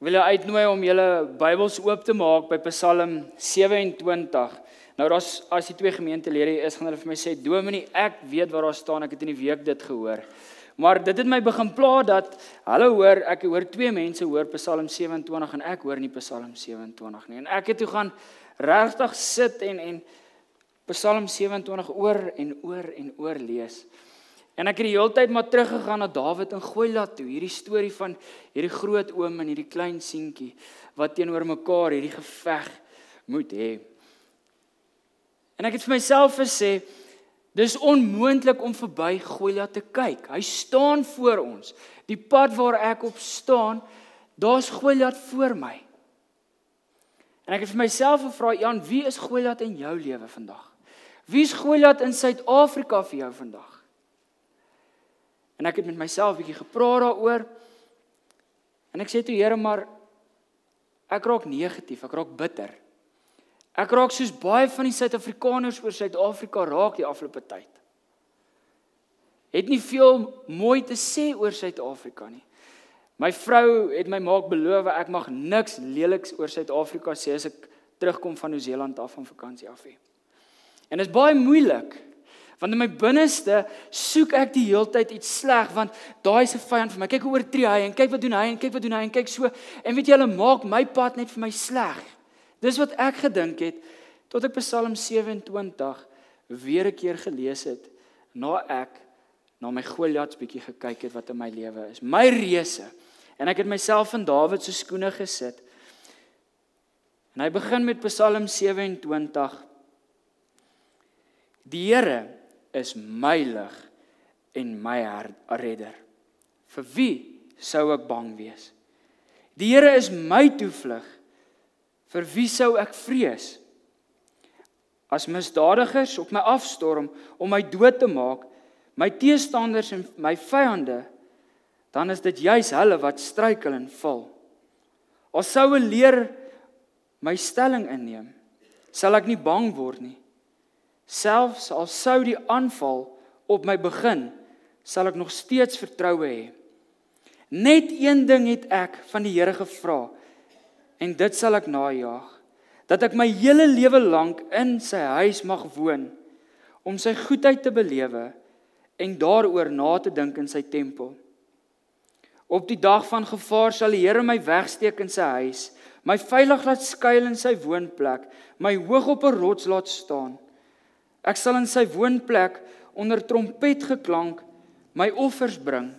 wil julle uitnooi om julle Bybels oop te maak by Psalm 27. Nou as die twee gemeentelede is, gaan hulle vir my sê, Dominee, ek weet waar daar staan, ek het in die week dit gehoor. Maar dit het my begin pla dat, ek hoor twee mense hoor Psalm 27 en ek hoor nie Psalm 27 nie. En ek het toe gaan regtig sit en Psalm 27 oor en oor lees. En ek het die hele tyd maar teruggegaan na Dawid en Goliat toe, hierdie storie van hierdie groot oom en hierdie klein seentjie, wat teenoor mekaar hierdie geveg moet hê. En ek het vir myself gesê, dis onmoontlik om verby Goliat te kyk. Hy staan voor ons. Die pad waar ek op staan, daar's Goliat voor my. En ek het vir myself gevra, Jan, wie is Goliat in jou lewe vandag? Wie is Goliat in Suid-Afrika vir jou vandag? En ek het met myself 'n bietjie gepraat daaroor. En ek sê toe, Here, maar ek raak negatief, ek raak bitter. Ek raak soos baie van die Suid-Afrikaners oor Suid-Afrika raak die afgelope tyd. Het nie veel mooi te sê oor Suid-Afrika nie. My vrou het my maak beloof, ek mag niks leliks oor Suid-Afrika sê as ek terugkom van Nieu-Seeland af van vakansie af hê. En dit is baie moeilik, want in my binneste soek ek die hele tyd iets sleg, want daai is 'n vyand vir my. Kyk hoe oortree hy, en kyk wat doen hy, en kyk wat doen hy, en kyk so. En weet jy, hulle maak my pad net vir my sleg. Dis wat ek gedink het, tot ek Psalm 27 weer 'n keer gelees het, na my Goliats bietjie gekyk het wat in my lewe is. My reëse. En ek het myself in Dawid se skoene gesit. En hy begin met Psalm 27. Die Here is my lig en my redder. Vir wie sou ek bang wees? Die Here is my toevlug. Vir wie sou ek vrees? As misdadigers op my afstorm om my dood te maak, my teestanders en my vyande, dan is dit juis hulle wat struikel en val. Al sou 'n leer my stelling inneem, sal ek nie bang word nie. Selfs al sou die aanval op my begin, sal ek nog steeds vertroue hê. Net een ding het ek van die Here gevra, en dit sal ek najaag, dat ek my hele lewe lank in sy huis mag woon, om sy goedheid te belewe en daaroor na te dink in sy tempel. Op die dag van gevaar sal die Here my wegsteek in sy huis, my veilig laat skuil in sy woonplek, my hoog op 'n rots laat staan. Ek sal in sy woonplek onder trompetgeklank my offers bring.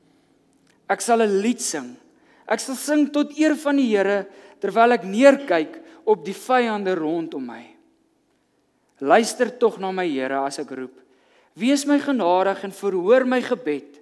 Ek sal 'n lied sing. Ek sal sing tot eer van die Here, terwyl ek neerkyk op die vyande rondom my. Luister tog na my Here as ek roep. Wees my genadig en verhoor my gebed.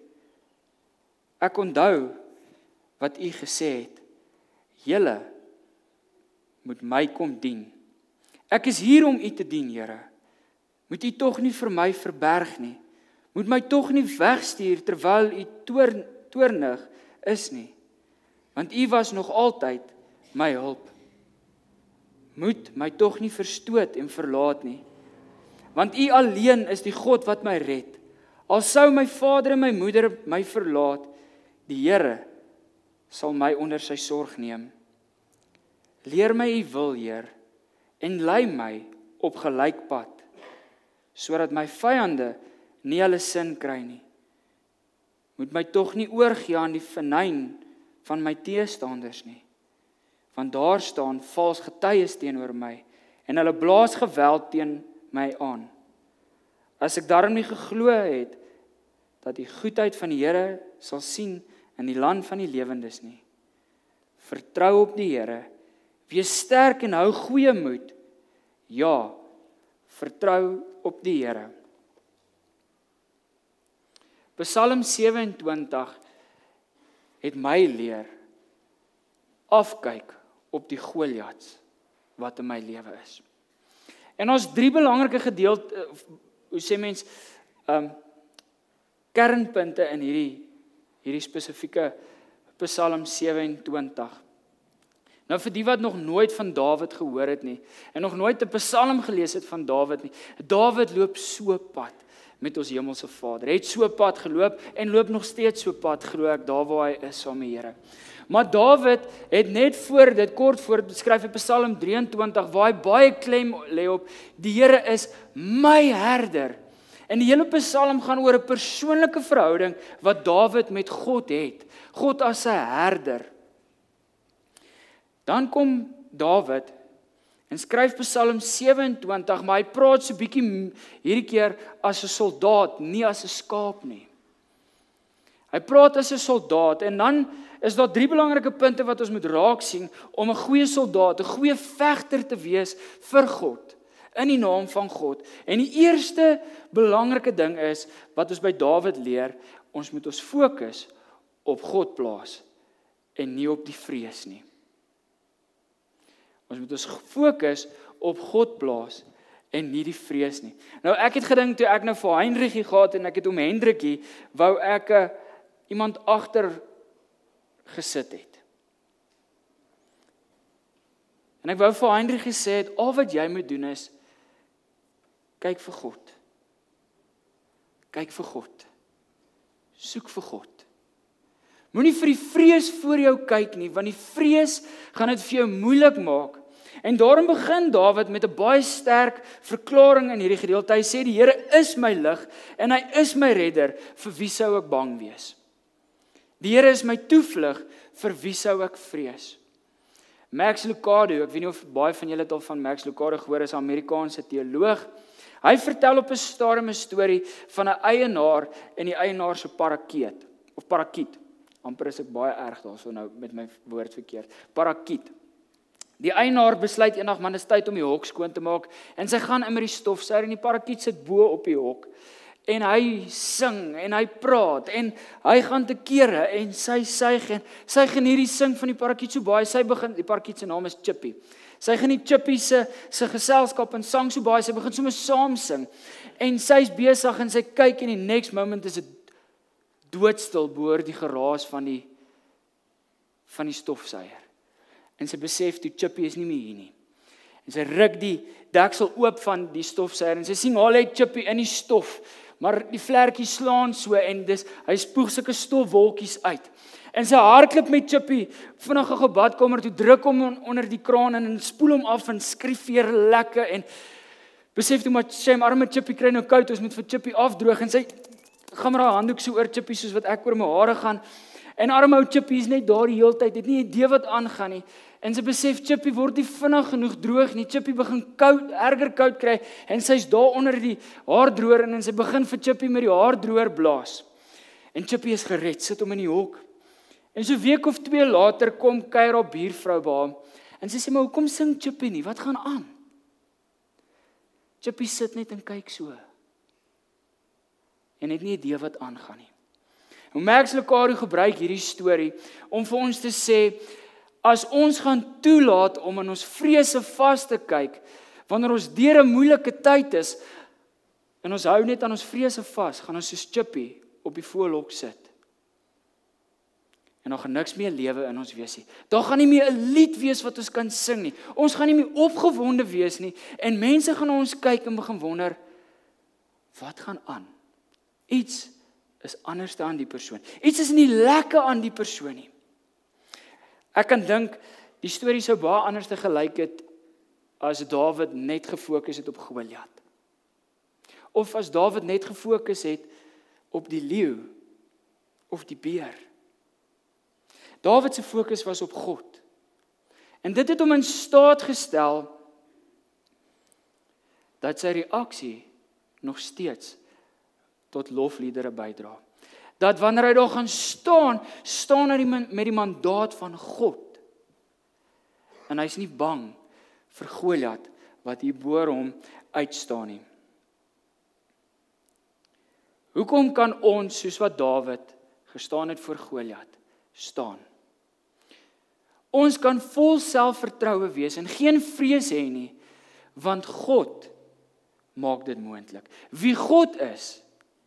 Ek onthou wat U gesê het. Julle moet my kom dien. Ek is hier om U te dien, Here. Moet U tog nie vir my verberg nie. Moet my tog nie wegstuur terwyl U toornig is nie. Want U was nog altyd my hulp. Moet my tog nie verstoot en verlaat nie. Want U alleen is die God wat my red. Al sou my vader en my moeder my verlaat, die Here sal my onder sy sorg neem. Leer my U wil, Heer, en lei my op gelyk pad, sodat my vyande nie hulle sin kry nie. Moet my tog nie oorgee aan die venyn van my teestanders nie, want daar staan vals getuies teenoor my, en hulle blaas geweld teen my aan. As ek daarom nie geglo het, dat die goedheid van die Here sal sien in die land van die lewendes nie. Vertrou op die Here, wees sterk en hou goeie moed. Ja, vertrou op die Here. Psalm 27 het my leer afkyk op die Goliats wat in my lewe is. En ons 3 belangrike gedeeltes, hoe sê mens, kernpunte in hierdie spesifieke Psalm 27. Nou vir die wat nog nooit van Dawid gehoor het nie, en nog nooit 'n Psalm gelees het van Dawid nie, Dawid loop so pad met ons hemelse Vader. Hy het so pad geloop en loop nog steeds so pad, glo ek, daar waar hy is saam met die Here. Maar Dawid het net voor dit, kort voor dit beskryf in Psalm 23, waar hy baie klem lê op, die Here is my herder. En die hele Psalm gaan oor 'n persoonlike verhouding wat Dawid met God het. God as sy herder. Dan kom Dawid en skryf Psalm 27, maar hy praat so bietjie hierdie keer as 'n soldaat, nie as 'n skaap nie. Hy praat as 'n soldaat en dan is daar 3 belangrike punte wat ons moet raak sien om 'n goeie soldaat, 'n goeie vegter te wees vir God, in die naam van God. En die eerste belangrike ding is, wat ons by Dawid leer, ons moet ons fokus op God plaas en nie op die vrees nie. Ons moet ons fokus op God plaas en nie die vrees nie. Nou ek het gedink toe ek nou vir Heinrichie gehad en ek het om Hendrikie, wou ek iemand agter gesit het. En ek wou vir Heinrichie sê, al wat jy moet doen is, kyk vir God. Kyk vir God. Soek vir God. Moenie vir die vrees voor jou kyk nie, want die vrees gaan dit vir jou moeilik maak. En daarom begin Dawid met 'n baie sterk verklaring in hierdie gedeelte. Hy sê, die Here is my lig en hy is my redder, vir wie sou ek bang wees? Die Here is my toevlug, vir wie sou ek vrees? Max Lucado, ek weet nie of baie van julle het al van Max Lucado gehoor, is 'n Amerikaanse teoloog. Hy vertel op 'n stadium 'n storie van 'n eienaar en die eienaar se parakiet. Amper is ek baie erg daarso nou met my woord verkeerd. Parakiet. Die eienaar besluit eendag, man, is tyd om die hok skoon te maak, en sy gaan in met die stofsuier en die parakiet sit bo op die hok. En hy sing en hy praat en hy gaan te kere en sy suig en sy geniet die sing van die parakiet so baie, sy begin, die parakiet se naam is Chippy. Sy geniet Chippy se geselskap en sang so baie, sy begin sommer saam sing. En sy's besig en sy kyk en die next moment is dit doodstil boor die geraas van die stofsuier. En sy besef toe Chippy is nie meer hier nie. En sy ruk die deksel oop van die stofsuier en sy sien haar lê Chippy in die stof, maar die vlekkies slaan so en hy spoeg sulke stofwolkies uit. En sy hardloop met Chippy vinnig gou badkamer toe, druk hom onder die kraan en spoel hom af en skrifeer lekker en besef toe maar sy arme Chippy kry nou koud, ons moet vir Chippy afdroog en sy gaan maar haar handdoek so oor Chippy soos wat ek oor my hare gaan. En arme ou Chippy is net daar die hele tyd, het nie idee wat aangaan nie. En sy besef Chippy word nie vinnig genoeg droog nie. Chippy begin koud, erger koud kry en sy's daar onder die haardroër en sy begin vir Chippy met die haardroër blaas. En Chippy is gered, sit hom in die hok. En so 'n week of 2 later kom kuier haar buurvrou by hom en sy sê, maar hoekom sing Chippy nie? Wat gaan aan? Chippy sit net en kyk so. En het nie idee wat aangaan nie. En Max Lucado gebruik hierdie storie om vir ons te sê, as ons gaan toelaat om in ons vrese vas te kyk, wanneer ons deur 'n moeilike tyd is, en ons hou net aan ons vrese vas, gaan ons soos Chippy op die voorhok sit. En daar gaan niks meer lewe in ons wees nie. Daar gaan nie meer 'n lied wees wat ons kan sing nie. Ons gaan nie meer opgewonde wees nie. En mense gaan ons kyk en begin wonder, wat gaan aan? Iets is anders aan die persoon. Iets is nie lekker aan die persoon nie. Ek kan dink, die storie sou baie anders te gelyk het, as Dawid net gefokus het op Goliat. Of as Dawid net gefokus het op die leeu, of die beer. Dawid se fokus was op God. En dit het hom in staat gestel, dat sy reaksie nog steeds tot lofliedere bydra. Dat wanneer hy daar gaan staan hy met die mandaat van God. En hy's nie bang vir Goliat wat hier voor hom uitstaan nie. Hoekom kan ons, soos wat Dawid gestaan het voor Goliat, staan? Ons kan vol selfvertroue wees en geen vrees hê nie, want God maak dit moontlik. Wie God is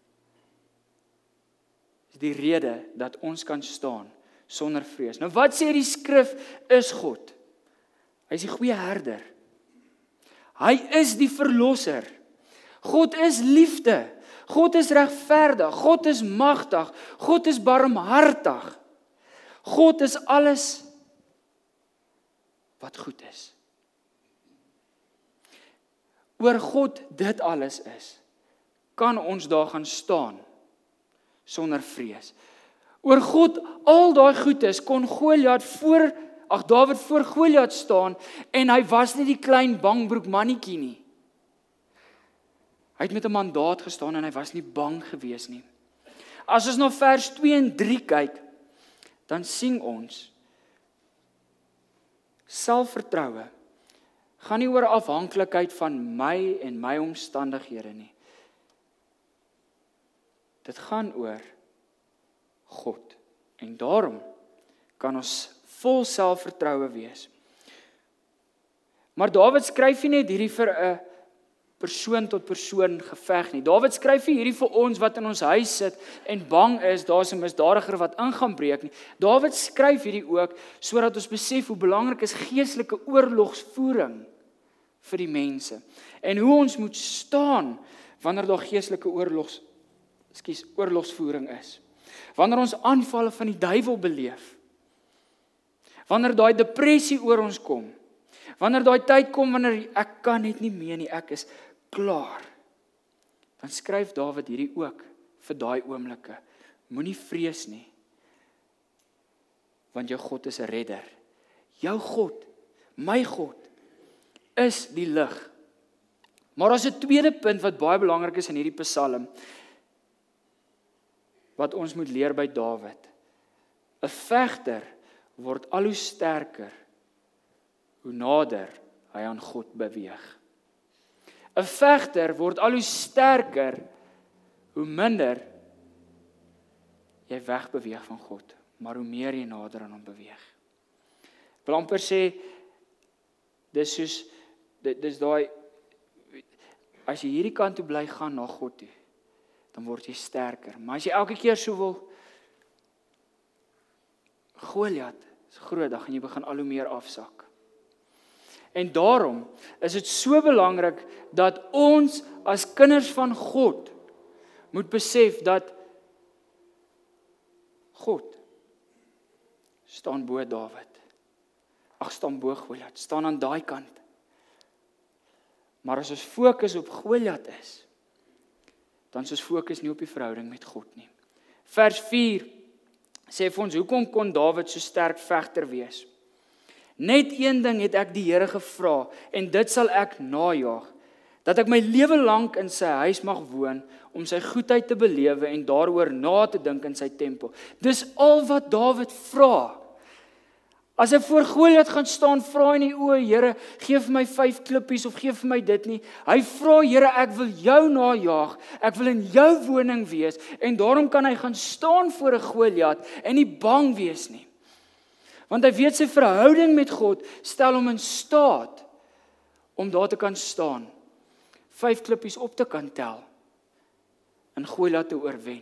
die rede dat ons kan staan sonder vrees. Nou wat sê die skrif is God? Hy is die goeie herder. Hy is die verlosser. God is liefde. God is regverdig, God is magtig, God is barmhartig. God is alles wat goed is. Oor God dit alles is, kan ons daar gaan staan sonder vrees. Oor God al daai goed is, kon Dawid voor Goliat staan en hy was nie die klein bangbroek mannetjie nie. Hy het met 'n mandaat gestaan en hy was nie bang gewees nie. As ons na vers 2 en 3 kyk, dan sien ons selfvertroue gaan nie oor afhanklikheid van my en my omstandighede nie. Dit gaan oor God. En daarom kan ons vol selfvertroue wees. Maar Dawid skryf nie net hierdie vir 'n persoon tot persoon geveg nie. Dawid skryf nie hierdie vir ons wat in ons huis sit en bang is, daar's 'n misdadiger wat ingaan breek nie. Dawid skryf hierdie ook sodat ons besef hoe belangrik is geestelike oorlogsvoering vir die mense. En hoe ons moet staan wanneer daar geestelike oorlogsvoering is. Wanneer ons aanvalle van die duiwel beleef. Wanneer daai depressie oor ons kom. Wanneer daai tyd kom wanneer ek kan net nie meer nie, ek is klaar. Dan skryf Dawid hierdie ook vir daai oomblikke. Moenie vrees nie. Want jou God is 'n redder. Jou God, my God, is die lig. Maar daar's 'n tweede punt wat baie belangrik is in hierdie Psalm, wat ons moet leer by Dawid. 'n Vegter word al hoe sterker, hoe nader hy aan God beweeg. 'n Vegter word al hoe sterker, hoe minder jy wegbeweeg van God, maar hoe meer jy nader aan hom beweeg. Ek wil amper sê, dis daai, as jy hierdie kant toe bly gaan na God toe, dan word jy sterker. Maar as jy elke keer so wil, Goliat is groot, dan gaan jy begin al hoe meer afsak. En daarom is dit so belangrik dat ons as kinders van God moet besef dat God staan bo Dawid. Staan bo Goliat, staan aan daai kant. Maar as ons fokus op Goliat is, dan is ons fokus nie op die verhouding met God nie. Vers 4 sê vir ons, hoekom kon Dawid so sterk vegter wees? Net een ding het ek die Here gevra, en dit sal ek najaag, dat ek my lewe lank in sy huis mag woon, om sy goedheid te belewe en daaroor na te dink in sy tempel. Dis al wat Dawid vra. As hy voor Goliat gaan staan, vra hy nie, o Here, gee vir my 5 klippies of gee vir my dit nie. Hy vra, Here, ek wil jou najaag, ek wil in jou woning wees, en daarom kan hy gaan staan voor 'n Goliat en nie bang wees nie. Want hy weet sy verhouding met God stel hom in staat om daar te kan staan, 5 klippies op te kan tel en Goliat te oorwen.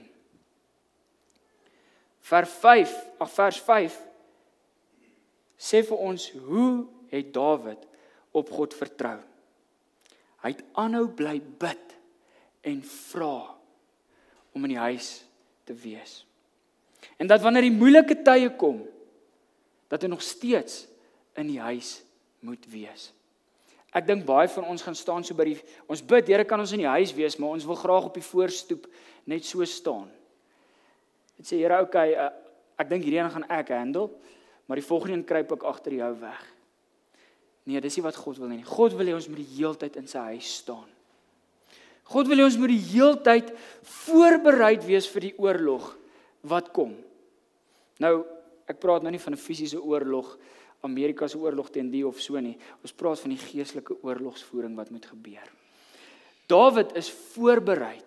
Vers 5 sê vir ons, hoe het Dawid op God vertrou? Hy het aanhou bly bid en vra om in die huis te wees. En dat wanneer die moeilike tye kom, dat hy nog steeds in die huis moet wees. Ek dink baie van ons gaan staan so by ons bid, Here, kan ons in die huis wees, maar ons wil graag op die voorstoep net so staan. Dit sê, Here, okay, ek dink hierdie een gaan ek handle, maar die volgende een kruip ek agter jou weg. Nee, dis nie wat God wil nie. God wil hê ons moet die heeltyd in sy huis staan. God wil hê ons moet die heeltyd voorbereid wees vir die oorlog wat kom. Nou, ek praat nou nie van 'n fisiese oorlog, Amerika se oorlog teen die of so nie. Ons praat van die geestelike oorlogsvoering wat moet gebeur. Dawid is voorbereid.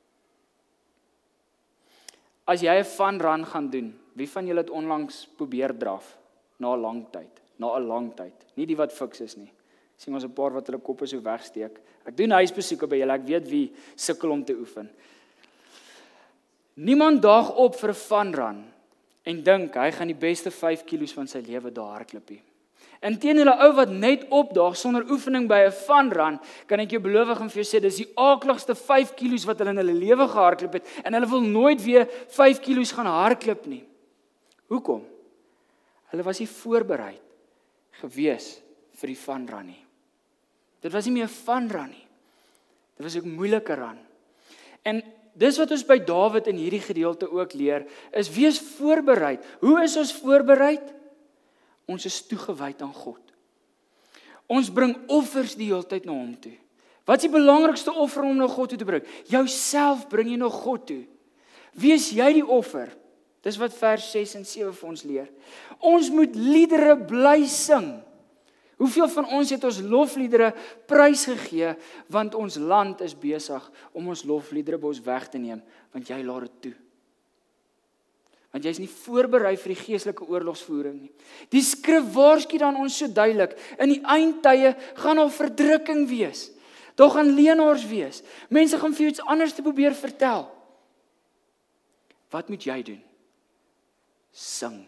As jy 'n fun run gaan doen, wie van julle het onlangs probeer draf na 'n lang tyd? Nie die wat fiks is nie. Sien ons 'n paar wat hulle koppe so wegsteek. Ek doen huisbesoeke by julle, ek weet wie sukkel om te oefen. Niemand daag op vir 'n fun run en dink hy gaan die beste 5 kilos van sy lewe daar hardloop nie. En teen hulle ou wat net opdaag sonder oefening by 'n fun run, kan ek jou beloof en vir jou sê, dis die aakligste 5 kilos wat hulle in hulle lewe gehardloop het, en hulle wil nooit weer 5 kilos gaan hardloop nie. Hoekom? Hulle was nie voorberei gewees vir die fun run nie. Dit was nie meer 'n fun run nie. Dit was 'n moeilike run. En dis wat ons by Dawid in hierdie gedeelte ook leer, is wees voorbereid. Hoe is ons voorbereid? Ons is toegewyd aan God. Ons bring offers die hele tyd na hom toe. Wat is die belangrikste offer om na God toe te bring? Jouself bring jy na God toe. Wees jy die offer? Dis wat vers 6 en 7 vir ons leer. Ons moet liedere bly sing. Hoeveel van ons het ons lofliedere prys gegee, want ons land is besig om ons lofliedere by ons weg te neem, want jy laat dit toe. Want jy is nie voorberei vir die geestelike oorlogsvoering nie. Die skrif waarsku dan ons so duidelik, in die eindtye gaan daar verdrukking wees. Daar gaan leenaars wees. Mense gaan vir jou iets anders te probeer vertel. Wat moet jy doen? Sing.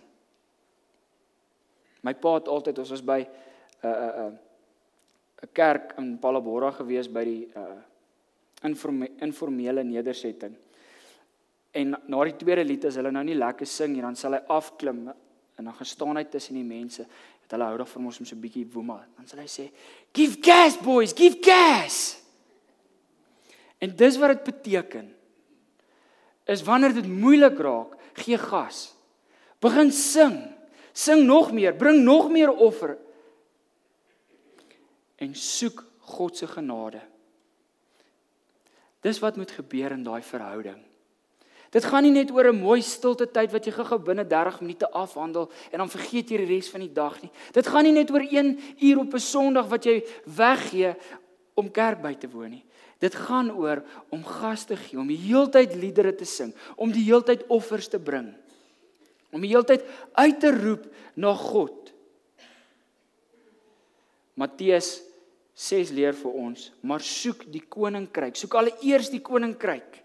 My pa het altyd, ons was by 'n kerk in Palabora gewees by die informele nedersetting. En na die tweede lied as hulle nou nie lekker sing nie, dan sal hy afklim en dan gaan staan hy tussen die mense. Hulle hou daarvan om so 'n bietjie woema. Dan sal hy sê, "Give gas boys, give gas." En dis wat dit beteken. Is wanneer dit moeilik raak, gee gas. Begin sing. Sing nog meer, bring nog meer offer. En soek God se genade. Dis wat moet gebeur in daai verhouding. Dit gaan nie net oor 'n mooi stilte tyd wat jy gou-gou binne 30 minute afhandel en dan vergeet jy die res van die dag nie. Dit gaan nie net oor 1 uur op 'n Sondag wat jy weggee om kerk by te woon nie. Dit gaan oor om gas te gee, om die heeltyd liedere te sing, om die heeltyd offers te bring, om die heeltyd uit te roep na God. Matteus 6 leer vir ons, maar soek die koninkryk, soek alleeers die koninkryk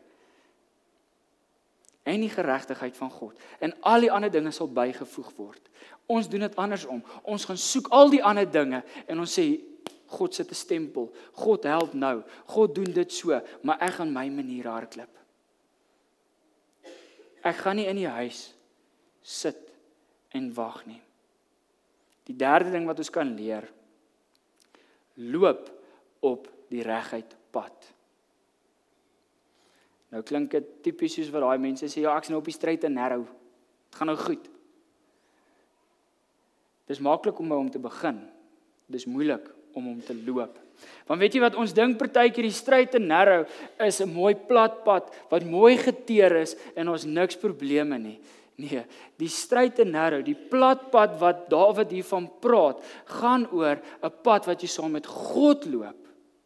en die geregtigheid van God, en al die ander dinge sal bygevoeg word. Ons doen dit andersom, ons gaan soek al die ander dinge, en ons sê, God sit 'n stempel, God help nou, God doen dit so, maar ek gaan my manier hardloop. Ek gaan nie in die huis sit en wag nie. Die derde ding wat ons kan leer, loop op die reguit pad. Nou klink dit tipies soos wat daai mense sê, ja, ek is nou op die straight and narrow. Dit gaan nou goed. Dis maklik om by hom te begin. Dis moeilik om hom te loop. Want weet jy wat, ons dink partykeer die straight and narrow is 'n mooi plat pad wat mooi geteer is en ons niks probleme nie. Nee, die straight and narrow, die plat pad wat Dawid hiervan praat, gaan oor 'n pad wat jy saam met God loop.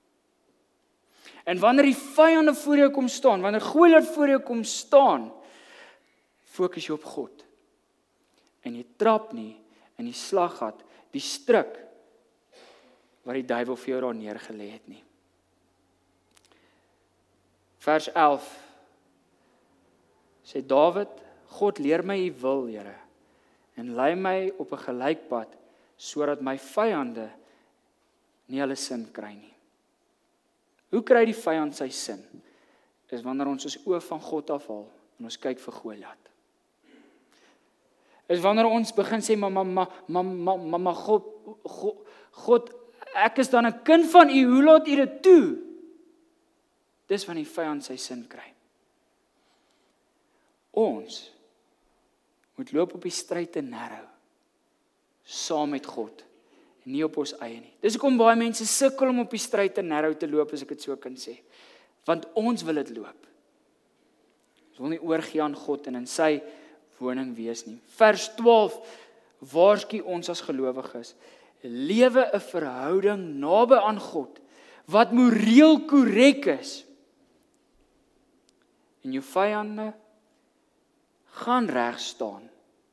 En wanneer die vyande voor jou kom staan, wanneer Goliat voor jou kom staan, fokus jy op God. En jy trap nie in die slaggat, die struik wat die duiwel vir jou daar neergelê het nie. Vers 11 sê Dawid, God leer my u wil, Here, en lei my op 'n gelykpad, sodat my vyande nie hulle sin kry nie. Hoe kry die vyand sy sin? Is wanneer ons oë van God afhaal en ons kyk vir Goliat. Is wanneer ons begin sê, maar God, ek is dan 'n kind van u, hoe laat u dit toe? Dis wanneer die vyand sy sin kry. Ons moet loop op die straight and narrow, saam met God, nie op ons eie nie. Dis hoekom baie mense sukkel om op die straight and narrow te loop, as ek dit so kan sê. Want ons wil dit loop. Ons wil nie oorgee aan God en in sy woning wees nie. Vers 12 waarsku ons as gelowiges, lewe 'n verhouding naby aan God, wat moreel korrek is. En jou vyande gaan reg staan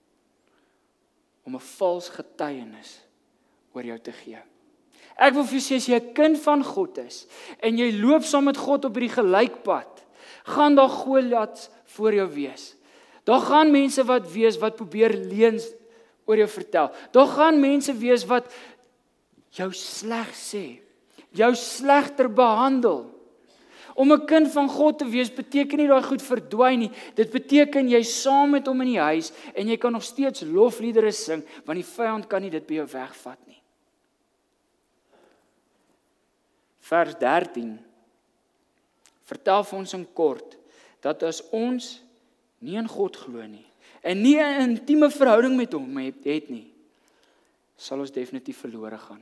om 'n vals getuienis oor jou te gee. Ek wil vir jou sê, as jy 'n kind van God is en jy loop saam met God op hierdie gelykpad, gaan daar Goliats voor jou wees. Daar gaan mense wat probeer leuns oor jou vertel. Daar gaan mense wees wat jou sleg sê, jou slegter behandel. Om 'n kind van God te wees beteken nie daai goed verdwyn nie. Dit beteken jy saam met hom in die huis en jy kan nog steeds lofliedere sing, want die vyand kan nie dit by jou wegvat nie. Vers 13 vertel vir ons in kort dat as ons nie in God glo nie en nie 'n intieme verhouding met hom het nie, sal ons definitief verlore gaan.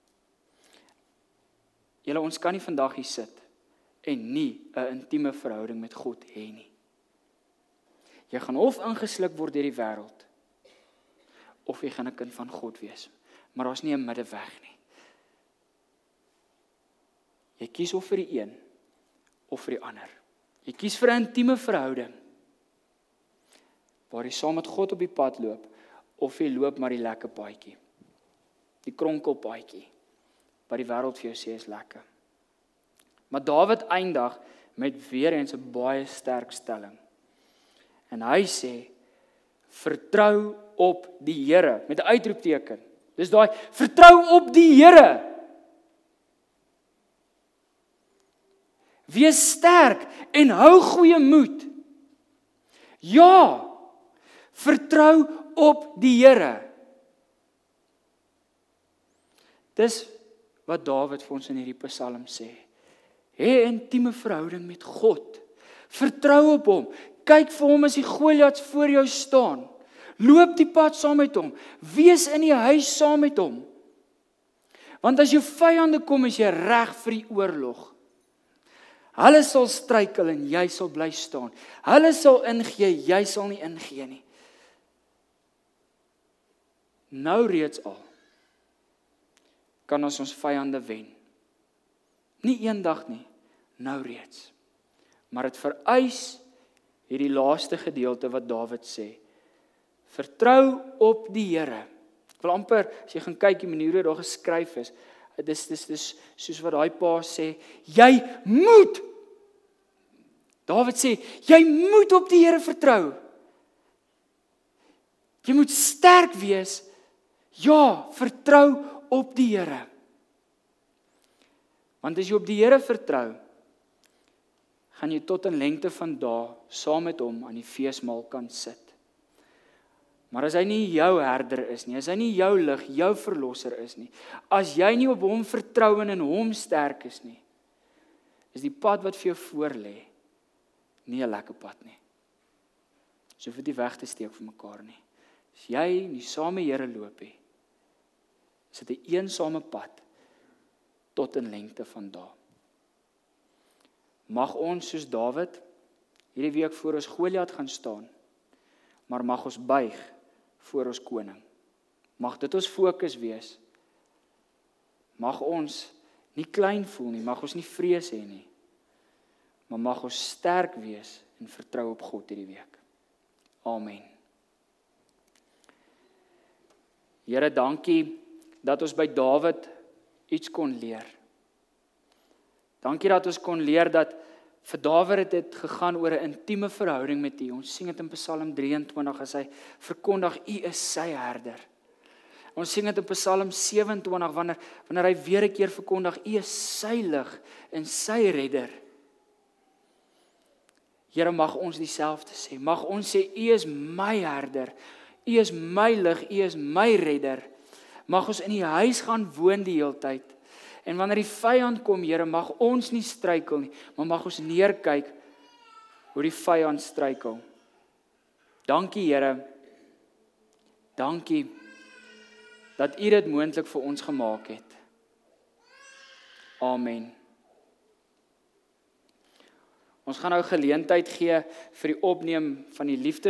Julle, ons kan nie vandag hier sit en nie 'n intieme verhouding met God hê nie. Jy gaan of ingesluk word deur die wêreld, of jy gaan 'n kind van God wees. Maar daar's nie 'n middeweg nie. Jy kies of vir die een, of vir die ander. Jy kies vir 'n intieme verhouding, waar jy saam met God op die pad loop, of jy loop maar die lekker paadjie, die kronkelpaadjie, wat die wêreld vir jou sê is lekker. Maar Dawid eindig met weer eens 'n baie sterk stelling. En hy sê, vertrou op die Here, met 'n uitroepteken. Dis daai, vertrou op die Here. Wees sterk en hou goeie moed. Ja, vertrou op die Here. Dis wat Dawid vir ons in hierdie Psalm sê. Hê 'n intieme verhouding met God. Vertrou op hom. Kyk vir hom as die Goliats voor jou staan. Loop die pad saam met hom. Wees in die huis saam met hom. Want as jou vyande kom, is jy reg vir die oorlog. Hulle sal struikel en jy sal bly staan. Hulle sal ingee, jy sal nie ingee nie. Nou reeds al kan ons vyande wen. Nie eendag nie, nou reeds. Maar dit vereis hierdie laaste gedeelte wat Dawid sê. Vertrou op die Here. Ek wil amper, as jy gaan kyk die manier hoe daar geskryf is, dis soos wat daai pa sê, jy moet. Dawid sê, jy moet op die Here vertrou. Jy moet sterk wees. Ja, vertrou op die Here. Want as jy op die Here vertrou, gaan jy tot in lengte van dae saam met hom aan die feesmaal kan sit. Maar as hy nie jou herder is nie, as hy nie jou lig, jou verlosser is nie, as jy nie op hom vertrou en in hom sterk is nie, is die pad wat vir jou voorlê nie 'n lekker pad nie. So vir die weg te steek vir mekaar nie. As jy nie saam met die Here loop nie, is dit 'n eensame pad tot in lengte van dae. Mag ons soos Dawid hierdie week voor ons Goliat gaan staan, maar mag ons buig voor ons koning. Mag dit ons fokus wees. Mag ons nie klein voel nie, mag ons nie vrees hê nie, maar mag ons sterk wees en vertrou op God hierdie week. Amen. Here, dankie dat ons by Dawid iets kon leer. Dankie dat ons kon leer dat vir Dawid het dit gegaan oor 'n intieme verhouding met U. Ons sien dit in Psalm 23 as hy verkondig, U is sy herder. Ons sien dit in Psalm 27 wanneer hy weer 'n keer verkondig, U is sy lig en sy redder. Here, mag ons dieselfde sê. Mag ons sê, U is my herder. U is my lig, U is my redder. Mag ons in die huis gaan woon die hele tyd. En wanneer die vyand kom, Here, mag ons nie struikel nie, maar mag ons neerkyk hoe die vyand struikel. Dankie, Here. Dankie dat U dit moontlik vir ons gemaak het. Amen. Ons gaan nou geleentheid gee vir die opneem van die liefde